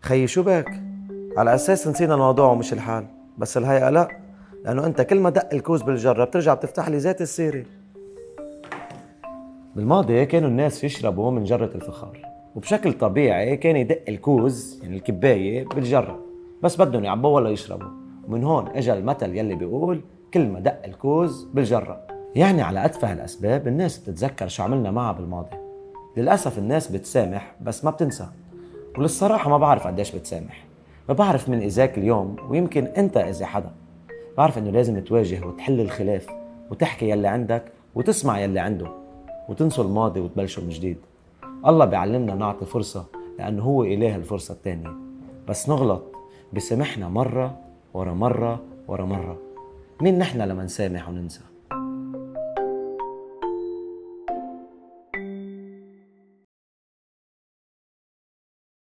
خيي شو بك؟ على أساس نسينا الموضوع ومش الحال، بس الهيئة لا، لأنه أنت كل ما دق الكوز بالجرة بترجع بتفتح لي ذات السيرة. بالماضي كانوا الناس يشربوا من جرة الفخار، وبشكل طبيعي كان يدق الكوز يعني الكباية بالجرة، بس بدهم يعبوا ولا يشربوا. ومن هون اجى المثل يلي بيقول كل ما دق الكوز بالجرة. يعني على أتفه الأسباب الناس بتتذكر شو عملنا معها بالماضي. للأسف الناس بتسامح بس ما بتنسى، وللصراحة ما بعرف قديش بتسامح. ما بعرف من إذاك اليوم، ويمكن أنت إذا حدا. بعرف إنه لازم تواجه وتحل الخلاف وتحكي يلي عندك وتسمع يلي عنده، وتنسوا الماضي وتبلشوا من جديد. الله بيعلمنا نعطي فرصة لأنه هو إله الفرصة التانية، بس نغلط بسامحنا مرة ورا مرة ورا مرة. مين نحن لما نسامح وننسى؟